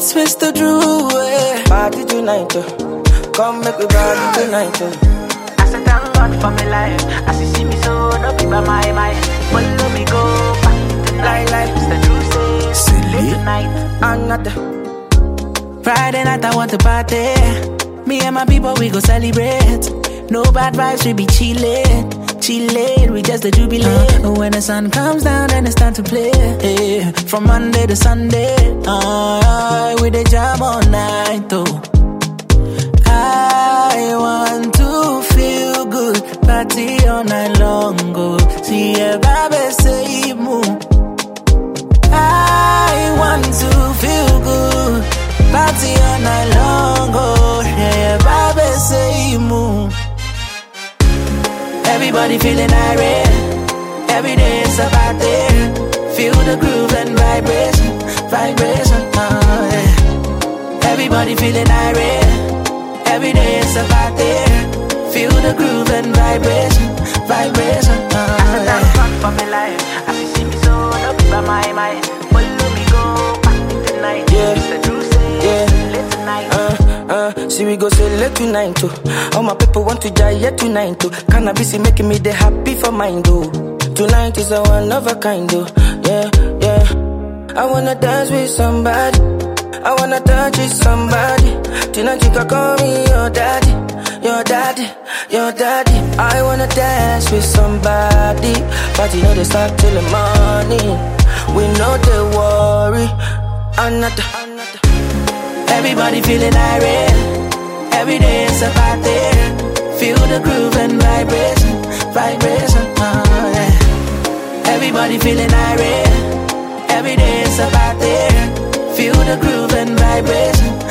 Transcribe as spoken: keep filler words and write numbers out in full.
It's Mister Drew, eh. Party tonight, oh. Come make we party tonight, oh. I said thank God for my life. As you see me so, no be by my mind. Follow me go party tonight. Like, like. Mister Drew says, late tonight. Another Friday night I want to party. Me and my people we go celebrate. No bad vibes, we be chillin', chillin', we just the jubilate. Uh, when the sun comes down, then it's time to play. Eh, from Monday to Sunday, uh, we the jam all night, though. I want to feel good, party all night long, go. See a baby say move. I want to feel good, party all night long, go. Yeah, baby say move. Everybody feeling irate. Every day it's a party. Feel the groove and vibration, vibration. Uh, yeah. Everybody feeling irate. Every day it's a party. Feel the groove and vibration, vibration. Uh, I said thank God for my life. As you see me so, no be by my mind. Follow me go party tonight. Yeah. Mister Drew says, Yeah. late tonight. Uh, uh, see we go say late tonight too. All my people want to die yet tonight too. Cannabis making me the happy for mind though. Tonight is a one of a kind though. Yeah, yeah. I wanna dance with somebody. I wanna touch with somebody. Tonight you can call me your daddy, your daddy, your daddy. I wanna dance with somebody, but you know they start till the morning. We know they worry. Another, another. Everybody feeling irate. Every day it's a party. Feel the groove and vibration, vibration. Uh, yeah. Everybody feeling irate. Every day it's a party. Feel the groove and vibration,